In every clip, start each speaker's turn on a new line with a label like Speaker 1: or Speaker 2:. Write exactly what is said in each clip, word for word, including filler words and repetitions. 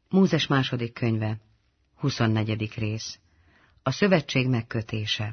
Speaker 1: Mózes második könyve, huszonnegyedik rész. A szövetség megkötése.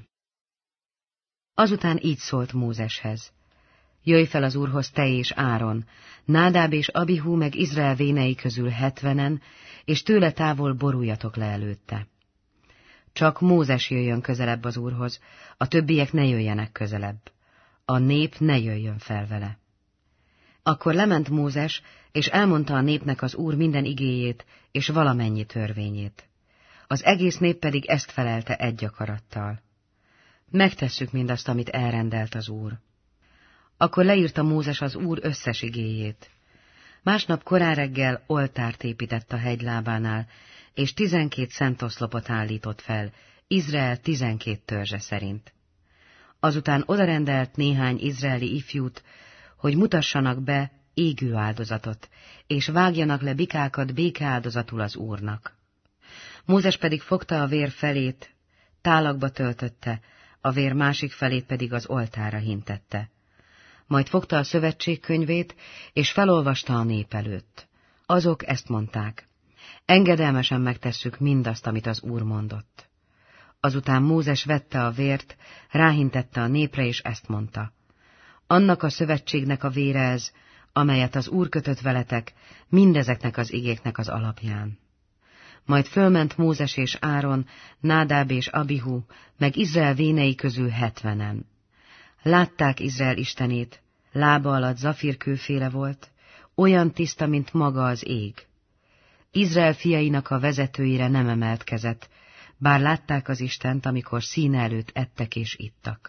Speaker 1: Azután így szólt Mózeshez: Jöjj fel az Úrhoz te és Áron, Nádáb és Abihu meg Izrael vénei közül hetvenen, és tőle távol boruljatok le előtte. Csak Mózes jöjjön közelebb az Úrhoz, a többiek ne jöjjenek közelebb. A nép ne jöjjön fel vele. Akkor lement Mózes, és elmondta a népnek az Úr minden igéjét, és valamennyi törvényét. Az egész nép pedig ezt felelte egy akarattal: Megtesszük mindazt, amit elrendelt az Úr. Akkor leírta Mózes az Úr összes igéjét. Másnap korán reggel oltárt épített a hegylábánál, és tizenkét szentoszlopot állított fel, Izrael tizenkét törzse szerint. Azután odarendelt néhány izraeli ifjút, hogy mutassanak be égő áldozatot, és vágjanak le bikákat békeáldozatul az Úrnak. Mózes pedig fogta a vér felét, tálakba töltötte, a vér másik felét pedig az oltárra hintette. Majd fogta a szövetség könyvét, és felolvasta a nép előtt. Azok ezt mondták: Engedelmesen megtesszük mindazt, amit az Úr mondott. Azután Mózes vette a vért, ráhintette a népre, és ezt mondta: Annak a szövetségnek a vére ez, amelyet az Úr kötött veletek, mindezeknek az igéknek az alapján. Majd fölment Mózes és Áron, Nádáb és Abihu, meg Izrael vénei közül hetvenen. Látták Izrael istenét, lába alatt zafírkőféle volt, olyan tiszta, mint maga az ég. Izrael fiainak a vezetőire nem emelt kezet, bár látták az Istent, amikor színe előtt ettek és ittak.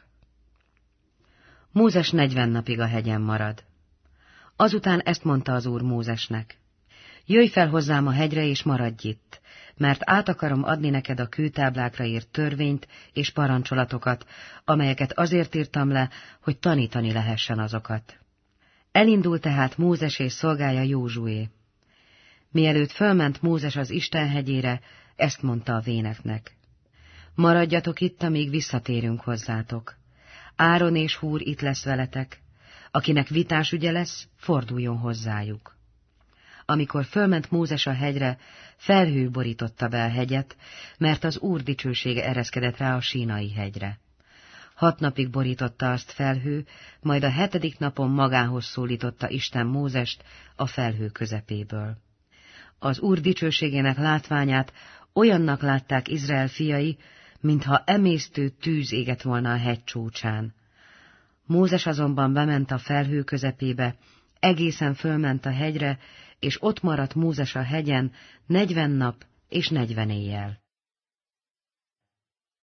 Speaker 1: Mózes negyven napig a hegyen marad. Azután ezt mondta az Úr Mózesnek: Jöjj fel hozzám a hegyre, és maradj itt, mert át akarom adni neked a kőtáblákra írt törvényt és parancsolatokat, amelyeket azért írtam le, hogy tanítani lehessen azokat. Elindult tehát Mózes és szolgája Józsué. Mielőtt fölment Mózes az Isten hegyére, ezt mondta a véneknek: Maradjatok itt, amíg visszatérünk hozzátok. Áron és Húr itt lesz veletek, akinek vitás ügye lesz, forduljon hozzájuk. Amikor fölment Mózes a hegyre, felhő borította be a hegyet, mert az Úr dicsősége ereszkedett rá a Sínai hegyre. Hat napig borította azt felhő, majd a hetedik napon magához szólította Isten Mózest a felhő közepéből. Az Úr dicsőségének látványát olyannak látták Izrael fiai, mintha emésztő tűz égett volna a hegy csúcsán. Mózes azonban bement a felhő közepébe, egészen fölment a hegyre, és ott maradt Mózes a hegyen negyven nap és negyven éjjel.